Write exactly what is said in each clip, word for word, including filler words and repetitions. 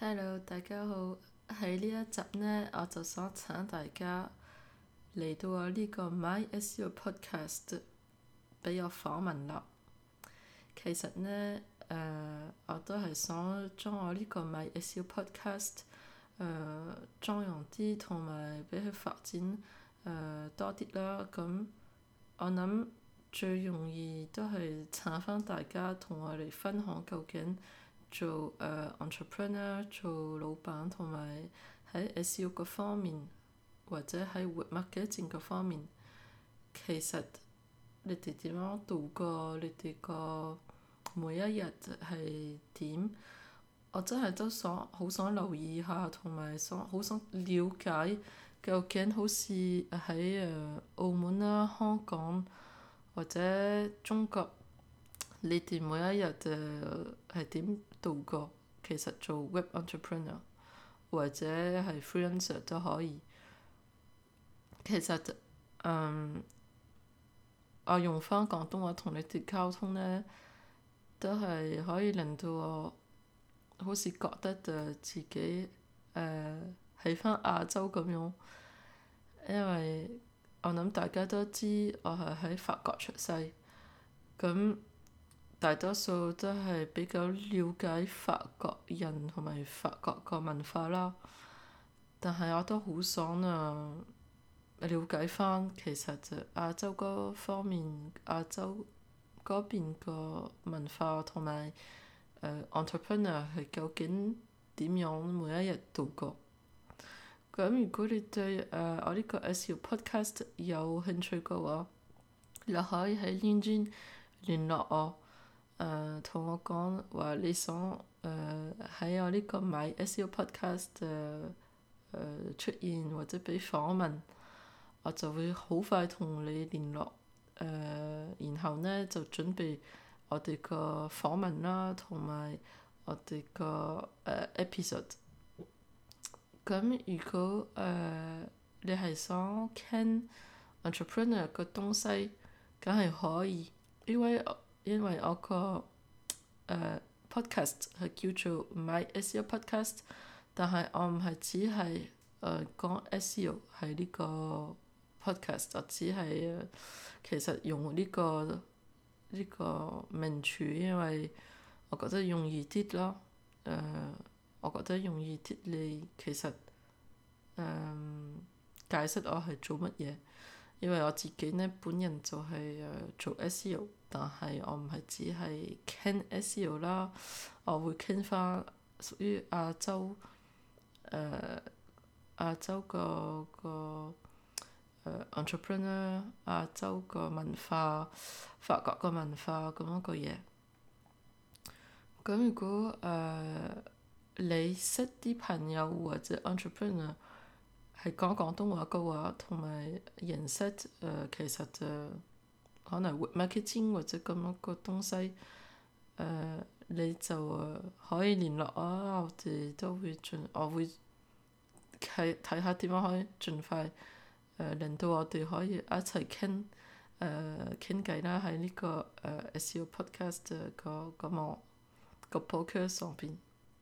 Hello，大家好。喺呢一集呢，我就想請大家嚟到我呢個 My S E O Podcast 俾我訪問啦。其實呢，誒、呃、我都係想將我呢個 My S E O Podcast 誒、呃、裝容啲，同埋俾佢發展誒、呃、多啲啦。咁我諗最容易都係請翻大家同我哋分享究竟做誒、uh, entrepreneur 做老闆，同埋喺 S E O 嗰方面，或者喺活 marketing 嗰方面，其實你哋點樣度過你哋個每一日係點？我真係都想好想留意下，同埋想好想了解究竟好似喺誒澳門啦、香港或者中國，你哋每一日誒係點度過？其實做 web entrepreneur 或者係 freelancer 都可以。其實嗯，我用翻廣東話同你哋溝通呢，都係可以令到我好似覺得誒自己誒喺翻亞洲咁樣，因為我諗大家都知我係喺法國出世，咁大多數都係比較了解法國人同埋法國個文化啦。但係我都好想啊，了解翻其實就亞洲嗰方面，亞洲嗰邊個文化同埋誒 entrepreneur 係究竟點樣每一日度過。咁如果你對誒、呃、我呢個 S E O podcast 有興趣嘅話，你可以喺 LinkedIn 聯絡我，誒同、呃、我講話你想誒喺、呃、我呢個 My S E O podcast 誒、呃呃、出現或者俾訪問，我就會好快同你聯絡，誒、呃、然後呢就準備我哋個訪問啦，同埋我哋個誒 episode。咁如果誒、呃、你係想傾 entrepreneur 嘅東西，梗係可以，因為因為我個誒、uh, podcast 係叫做 My S E O Podcast，但係我唔係只係誒講 S E O 係呢個 podcast，我只係、uh, 其實用呢、這個呢、這個名詞，因為我覺得容易啲咯。誒、uh, 我覺得容易啲，你其實誒、uh, 解釋我係做乜嘢。因為我自己呢本人就係、是、誒、呃、做 S E O，但係我唔係只係傾 S E O 啦，我會傾翻屬於亞洲誒、呃、亞洲個個誒 entrepreneur，亞洲個文化、法國個文化咁樣個嘢。咁如果誒、呃、你識啲朋友或者 entrepreneur，係講廣東話嘅話，同埋認識誒、呃，其實就可能活 marketing 或者咁樣個東西，誒、呃、你就誒可以聯絡啊，我哋都會盡，我會睇睇下點樣可以盡快誒、呃、令到我哋可以一齊傾誒傾偈啦，喺呢、這個誒、呃、S E O podcast 個個網個 podcast 上邊。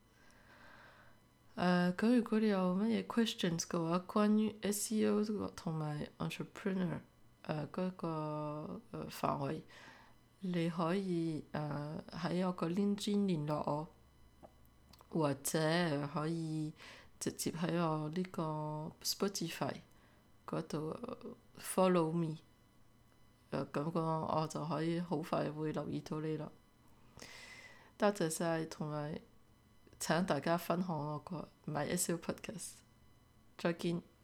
誒咁，uh, 如果你有乜嘢 questions 嘅話，關於 S E O 同埋 entrepreneur 誒嗰個誒範圍，你可以誒喺、uh, 我個 LinkedIn 聯絡我，或者可以直接喺我呢個 Spotify 嗰度 follow me。誒咁個我就可以好快會留意到你啦。多謝晒，同埋請大家分享我個 My S E O Podcast，再見。